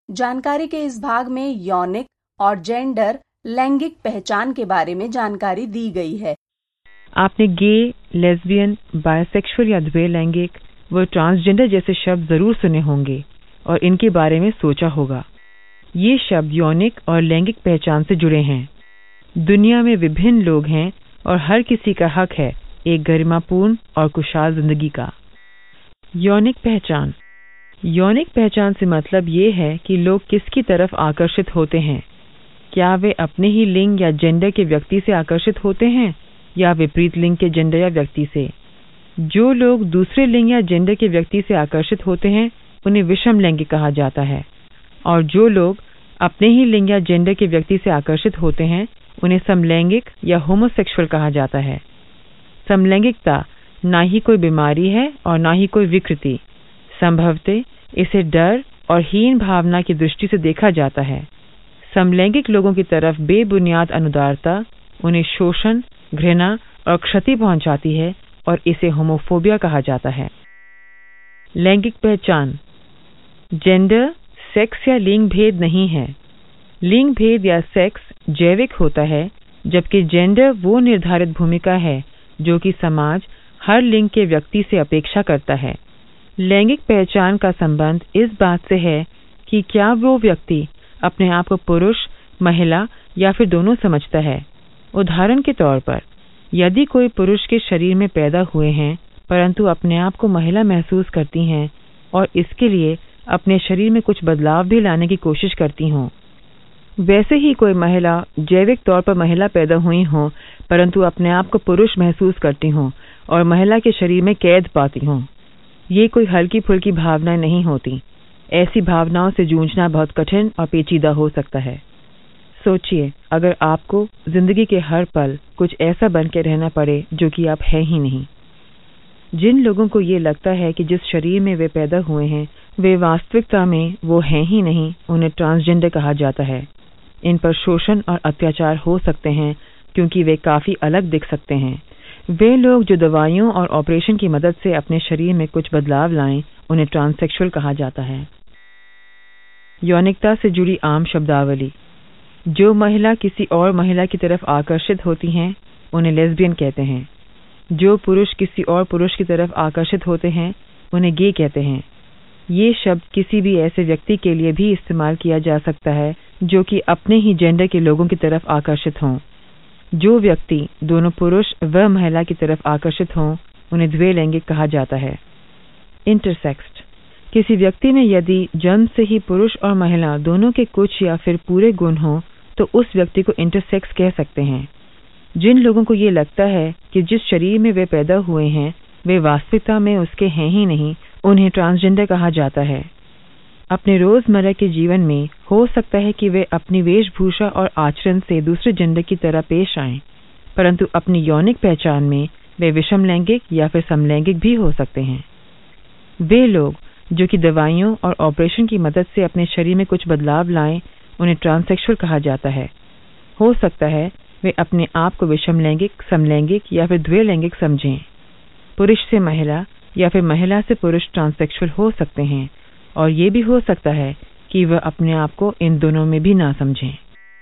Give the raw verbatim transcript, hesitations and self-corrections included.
जानकारी के इस भाग में यौनिक और जेंडर लैंगिक पहचान के बारे में जानकारी दी गई है। आपने गे, लेस्बियन, बायसेक्सुअल या द्विलैंगिक व ट्रांसजेंडर जैसे शब्द जरूर सुने होंगे और इनके बारे में सोचा होगा। ये शब्द यौनिक और लैंगिक पहचान से जुड़े हैं। दुनिया में विभिन्न लोग हैं और हर किसी का हक है एक गरिमापूर्ण और खुशहाल जिंदगी का। यौनिक पहचान। यौनिक पहचान से मतलब ये है कि लोग किसकी तरफ आकर्षित होते हैं। क्या वे अपने ही लिंग या जेंडर के व्यक्ति से आकर्षित होते हैं या विपरीत लिंग के जेंडर या व्यक्ति से। जो लोग दूसरे लिंग या जेंडर के व्यक्ति से आकर्षित होते हैं उन्हें विषम लैंगिक कहा जाता है, और जो लोग अपने ही लिंग या जेंडर के व्यक्ति से आकर्षित होते हैं उन्हें समलैंगिक या होमोसेक्सुअल कहा जाता है। समलैंगिकता ना ही कोई बीमारी है और ना ही कोई विकृति। संभवतः इसे डर और हीन भावना की दृष्टि से देखा जाता है। समलैंगिक लोगों की तरफ बेबुनियाद अनुदारता उन्हें शोषण, घृणा और क्षति पहुंचाती है और इसे होमोफोबिया कहा जाता है। लैंगिक पहचान। जेंडर सेक्स या लिंग भेद नहीं है। लिंग भेद या सेक्स जैविक होता है, जबकि जेंडर वो निर्धारित भूमिका है जो कि समाज हर लिंग के व्यक्ति से अपेक्षा करता है। लैंगिक पहचान का संबंध इस बात से है कि क्या वो व्यक्ति अपने आप को पुरुष, महिला या फिर दोनों समझता है। उदाहरण के तौर पर, यदि कोई पुरुष के शरीर में पैदा हुए हैं परंतु अपने आप को महिला महसूस करती हैं और इसके लिए अपने शरीर में कुछ बदलाव भी लाने की कोशिश करती हों, वैसे ही कोई महिला जैविक तौर पर महिला पैदा हुई हो परंतु अपने आप को पुरुष महसूस करती हों और महिला के शरीर में कैद पाती हों, ये कोई हल्की फुल्की भावनाएं नहीं होती। ऐसी भावनाओं से जूझना बहुत कठिन और पेचीदा हो सकता है। सोचिए, अगर आपको जिंदगी के हर पल कुछ ऐसा बन के रहना पड़े जो कि आप है ही नहीं। जिन लोगों को ये लगता है कि जिस शरीर में वे पैदा हुए हैं वे वास्तविकता में वो हैं ही नहीं, उन्हें ट्रांसजेंडर कहा जाता है। इन पर शोषण और अत्याचार हो सकते हैं क्योंकि वे काफी अलग दिख सकते हैं। वे लोग जो दवाइयों और ऑपरेशन की मदद से अपने शरीर में कुछ बदलाव लाएं, उन्हें ट्रांससेक्सुअल कहा जाता है। यौनिकता से जुड़ी आम शब्दावली। जो महिला किसी और महिला की तरफ आकर्षित होती हैं उन्हें लेस्बियन कहते हैं। जो पुरुष किसी और पुरुष की तरफ आकर्षित होते हैं उन्हें गे कहते हैं। ये शब्द किसी भी ऐसे व्यक्ति के लिए भी इस्तेमाल किया जा सकता है जो कि अपने ही जेंडर के लोगों की तरफ आकर्षित हों। जो व्यक्ति दोनों पुरुष व महिला की तरफ आकर्षित हों उन्हें द्विलैंगिक कहा जाता है। इंटरसेक्स्ड। किसी व्यक्ति में यदि जन्म से ही पुरुष और महिला दोनों के कुछ या फिर पूरे गुण हों तो उस व्यक्ति को इंटरसेक्स कह सकते हैं। जिन लोगों को ये लगता है कि जिस शरीर में वे पैदा हुए हैं वे वास्तविकता में उसके हैं ही नहीं, उन्हें ट्रांसजेंडर कहा जाता है। अपने रोजमर्रा के जीवन में हो सकता है कि वे अपनी वेशभूषा और आचरण से दूसरे जेंडर की तरह पेश आएं, परंतु अपनी यौनिक पहचान में वे विषम लैंगिक या फिर समलैंगिक भी हो सकते हैं। वे लोग जो कि दवाइयों और ऑपरेशन की मदद से अपने शरीर में कुछ बदलाव लाएं, उन्हें ट्रांससेक्सुअल कहा जाता है। हो सकता है वे अपने आप को विषम लैंगिक, समलैंगिक या फिर द्विलैंगिक समझें। पुरुष से महिला या फिर महिला से पुरुष ट्रांससेक्सुअल हो सकते हैं और ये भी हो सकता है कि वह अपने आप को इन दोनों में भी ना समझें।